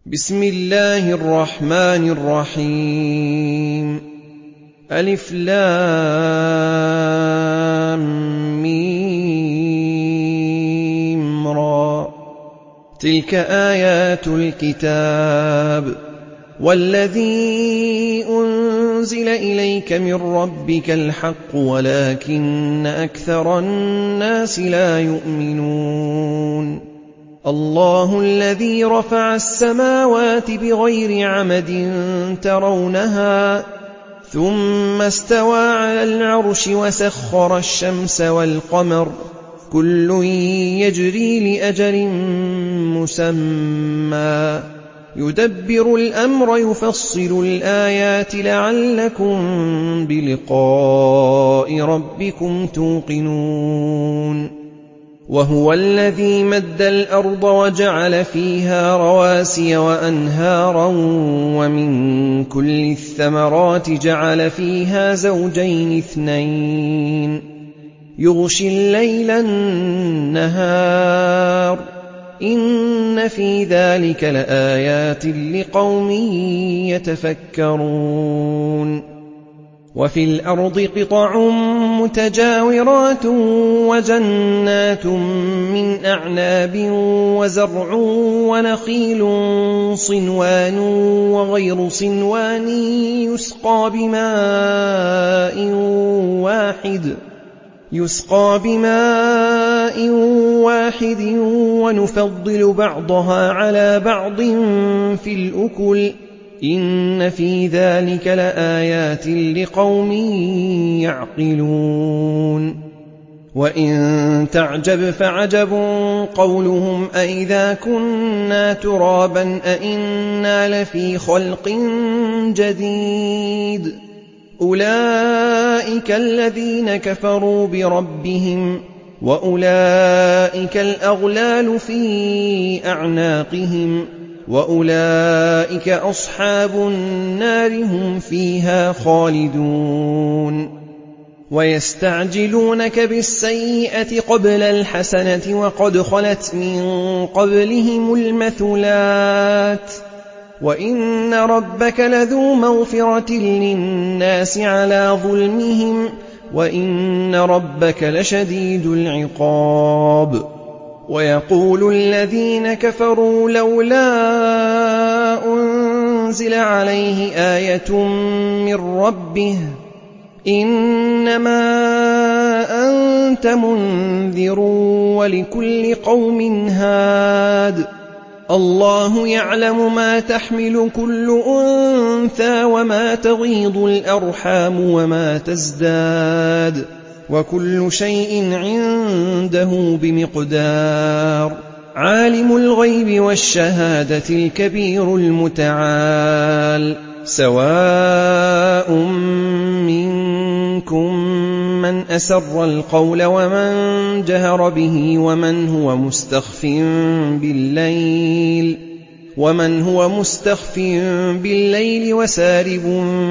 بسم الله الرحمن الرحيم. ألف لام ميم را. تلك آيات الكتاب والذي أنزل إليك من ربك الحق ولكن أكثر الناس لا يؤمنون. الله الذي رفع السماوات بغير عمد ترونها ثم استوى على العرش وسخر الشمس والقمر كل يجري لأجل مسمى يدبر الأمر يفصل الآيات لعلكم بلقاء ربكم توقنون. وهو الذي مد الأرض وجعل فيها رواسي وأنهارا ومن كل الثمرات جعل فيها زوجين اثنين يغشي الليل النهار إن في ذلك لآيات لقوم يتفكرون. وفي الأرض قطع متجاورات وجنات من أعناب وزرع ونخيل صنوان وغير صنوان يسقى بماء واحد ونفضل بعضها على بعض في الأكل إن في ذلك لآيات لقوم يعقلون. وإن تعجب فعجب قولهم أئذا كنا ترابا أئنا لفي خلق جديد أولئك الذين كفروا بربهم وأولئك الأغلال في أعناقهم وأولئك أصحاب النار هم فيها خالدون. ويستعجلونك بالسيئة قبل الحسنة وقد خلت من قبلهم المثلات وإن ربك لذو مغفرة للناس على ظلمهم وإن ربك لشديد العقاب. ويقول الذين كفروا لولا أنزل عليه آية من ربه إنما أنت منذر ولكل قوم هاد الله يعلم ما تحمل كل أنثى وما تغيض الأرحام وما تزداد وكل شيء عنده بمقدار. عالم الغيب والشهادة الكبير المتعال سواء منكم من أسر القول ومن جهر به ومن هو مستخف بالليل وسارب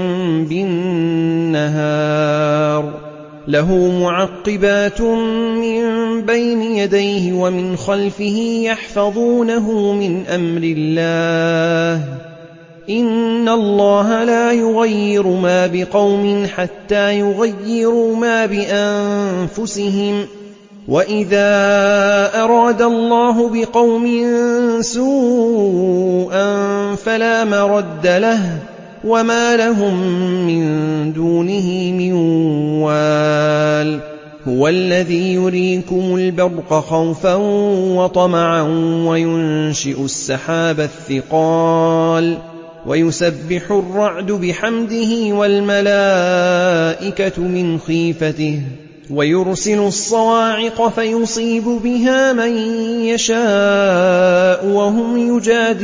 بالنهار له معقبات من بين يديه ومن خلفه يحفظونه من أمر الله إن الله لا يغير ما بقوم حتى يغيروا ما بأنفسهم وإذا أراد الله بقوم سوءا فلا مرد له وما لهم من دونه من وال. هو الذي يريكم البرق خوفا وطمعا وينشئ السحاب الثقال ويسبح الرعد بحمده والملائكة من خيفته ويرسل الصواعق فيصيب بها من يشاء وهم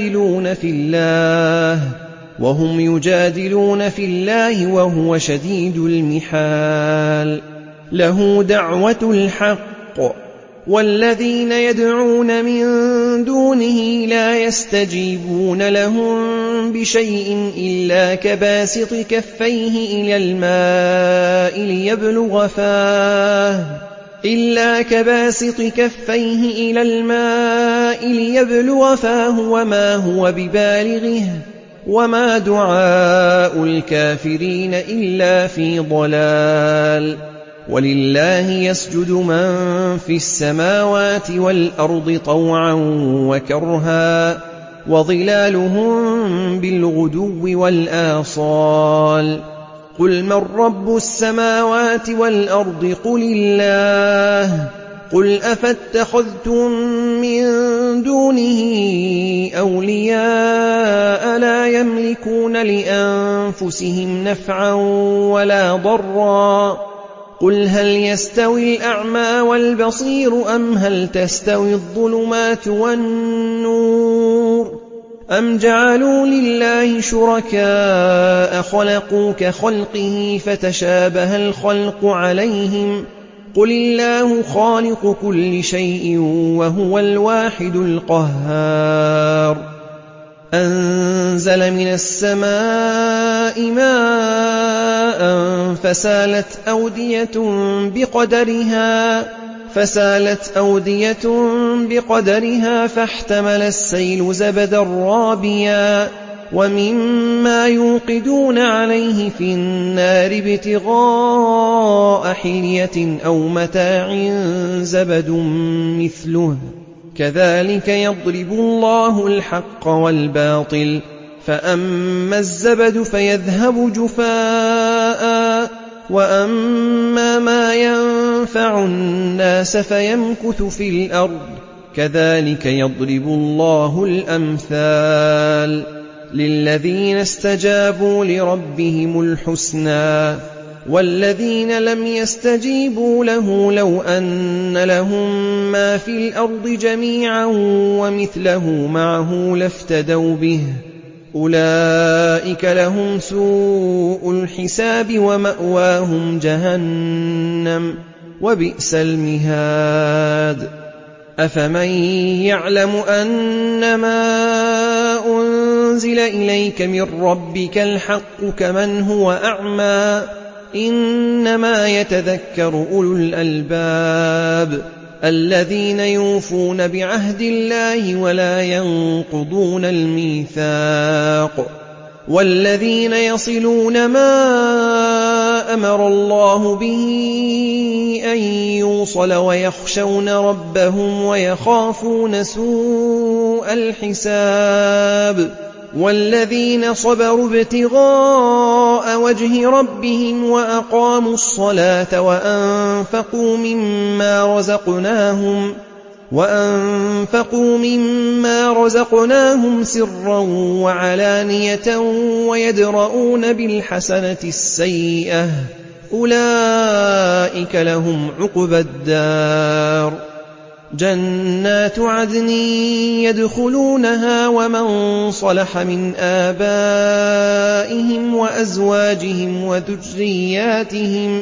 يجادلون في الله وهو شديد المحال. له دعوة الحق والذين يدعون من دونه لا يستجيبون لهم بشيء إلا كباسط كفيه إلى الماء ليبلغ فاه إلا كباسط كفيه إلى الماء ليبلغ فاه وما هو ببالغه وما دعاء الكافرين إلا في ضلال ولله يسجد من في السماوات والأرض طوعا وكرها وظلالهم بالغدو والآصال قل من رب السماوات والأرض قل الله قل أفاتخذتم من دونه أولياء لا يملكون لأنفسهم نفعا ولا ضرا قل هل يستوي الأعمى والبصير أم هل تستوي الظلمات والنور أم جعلوا لله شركاء خلقوا كخلقه فتشابه الخلق عليهم قل الله خالق كل شيء وهو الواحد القهار أنزل من السماء ماء فسالت أودية بقدرها فاحتمل السيل زبدا رابيا ومما يوقدون عليه في النار ابتغاء حلية أو متاع زبد مثله كذلك يضرب الله الحق والباطل فأما الزبد فيذهب جفاء وأما ما ينفع الناس فيمكث في الأرض كذلك يضرب الله الأمثال للذين استجابوا لربهم الحسنى والذين لم يستجيبوا له لو أن لهم ما في الأرض جميعا ومثله معه لافتدوا به أولئك لهم سوء الحساب ومأواهم جهنم وبئس المهاد أفمن يعلم أنما أنزل إليك من ربك الحق كمن هو أعمى إنما يتذكر أولو الألباب الذين يوفون بعهد الله ولا ينقضون الميثاق والذين يصلون ما أمر الله به أن يوصل ويخشون ربهم ويخافون سوء الحساب والذين صبروا ابتغاء وجه ربهم وأقاموا الصلاة وأنفقوا مما رزقناهم سرا وعلانية ويدرؤون بالحسنة السيئة أولئك لهم عقبى الدار جنات عدن يدخلونها ومن صلح من آبائهم وأزواجهم وذرياتهم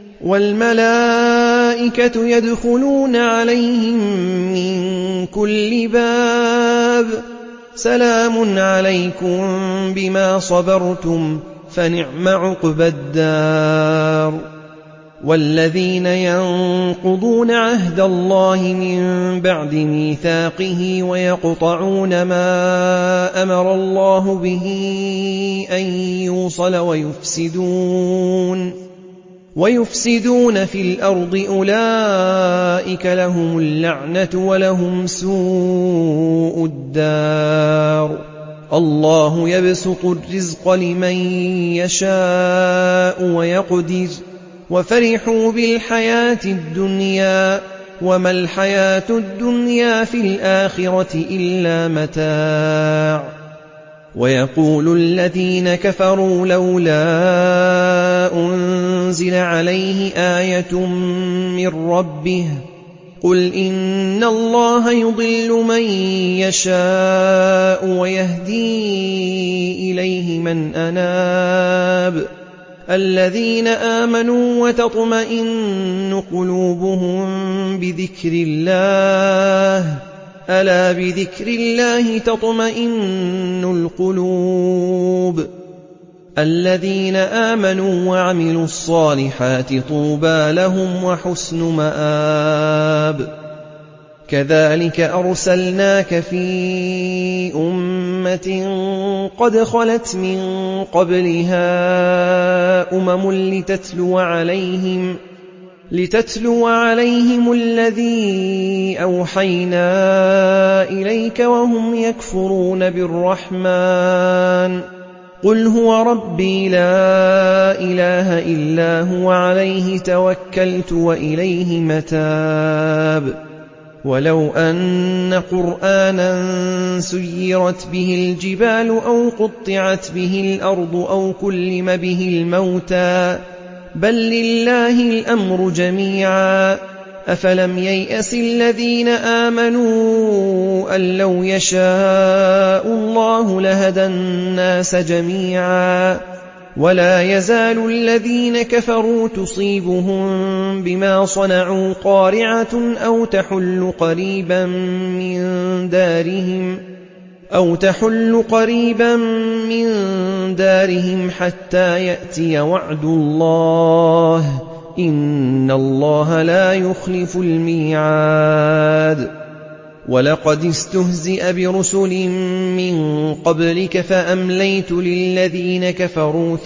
والملائكة يدخلون عليهم من كل باب سلام عليكم بما صبرتم فنعم عقبى الدار والذين ينقضون عهد الله من بعد ميثاقه ويقطعون ما أمر الله به أن يوصل ويفسدون في الأرض أولئك لهم اللعنة ولهم سوء الدار الله يبسط الرزق لمن يشاء ويقدر وفرحوا بالحياة الدنيا وما الحياة الدنيا في الآخرة إلا متاع ويقول الذين كفروا لولا أنزل عليه آية من ربه قل إن الله يضل من يشاء ويهدي إليه من أناب الذين آمنوا وتطمئن قلوبهم بذكر الله ألا بذكر الله تطمئن القلوب الذين آمنوا وعملوا الصالحات طوبى لهم وحسن مآب. كذلك أرسلناك في أمة قد خلت من قبلها لتتلو عليهم الذي أوحينا إليك وهم يكفرون بالرحمن. قل هو ربي لا إله إلا هو عليه توكلت وإليه متاب. ولو أن قرآنا سيرت به الجبال أو قطعت به الأرض أو كلم به الموتى بل لله الأمر جميعا أفلم ييأس الذين آمنوا أن لو يشاء الله لهدى الناس جميعا ولا يزال الذين كفروا تصيبهم بما صنعوا قارعة أو تحل قريبا من دارهم حتى يأتي وعد الله إن الله لا يخلف الميعاد. ولقد استهزئ برسل من قبلك فأمليت للذين كفروا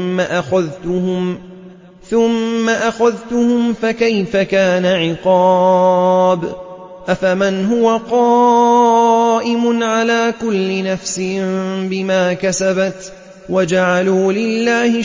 ثم أخذتهم فكيف كان عقاب. أفمن هو قائم على كل نفس بما كسبت وجعلوا لله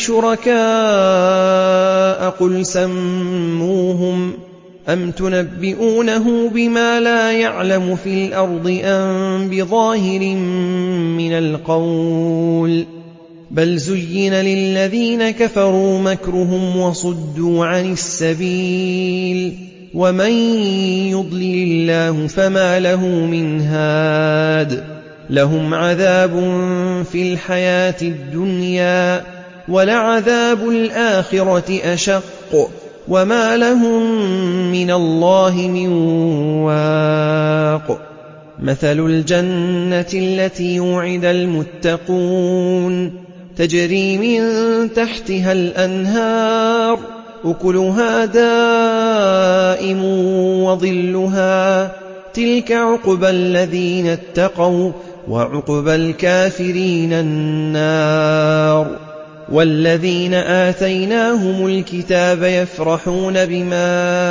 شركاء قل سموهم أم تنبئونه بما لا يعلم في الأرض أم بظاهر من القول بل زين للذين كفروا مكرهم وصدوا عن السبيل ومن يضلل الله فما له من هاد. لهم عذاب في الحياة الدنيا ولعذاب الآخرة أشق وما لهم من الله من واق. مثل الجنة التي وعد المتقون تجري من تحتها الأنهار أكلها دائم وظلها تلك عقبى الذين اتقوا وعقبى الكافرين النار. والذين آتيناهم الكتاب يفرحون بما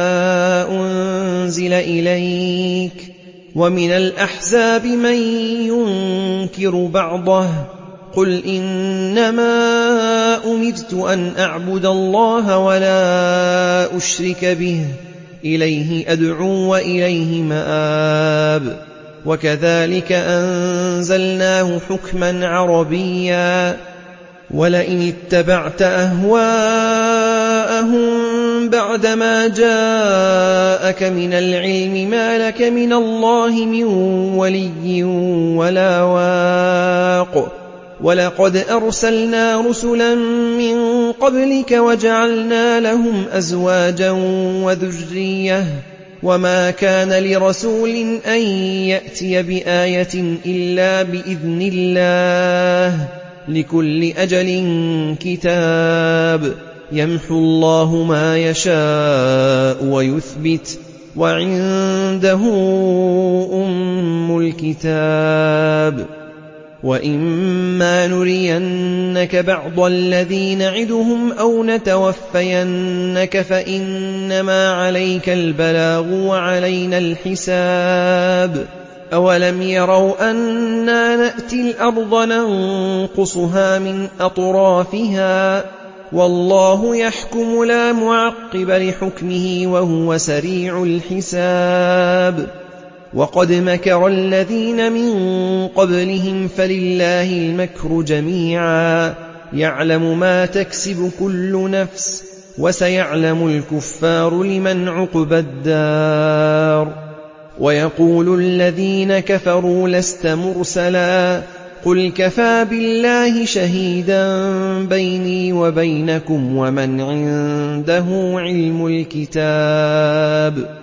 أنزل إليك ومن الأحزاب من ينكر بعضه قل إنما أمرت أن أعبد الله ولا أشرك به إليه أدعو وإليه مآب. وكذلك أنزلناه حكما عربيا ولئن اتبعت أهواءهم بعدما جاءك من العلم ما لك من الله من ولي ولا واق. ولقد أرسلنا رسلا من قبلك وجعلنا لهم أزواجا وذرية وما كان لرسول أن يأتي بآية إلا بإذن الله لكل أجل كتاب يمحو الله ما يشاء ويثبت وعنده أم الكتاب. وإما نرينك بعض الذي نعدهم أو نتوفينك فإنما عليك البلاغ وعلينا الحساب. أولم يروا أنا نأتي الأرض ننقصها من أطرافها والله يحكم لا معقب لحكمه وهو سريع الحساب. وقد مكر الذين من قبلهم فلله المكر جميعا يعلم ما تكسب كل نفس وسيعلم الكفار لمن عقبى الدار. ويقول الذين كفروا لست مرسلا قل كفى بالله شهيدا بيني وبينكم ومن عنده علم الكتاب.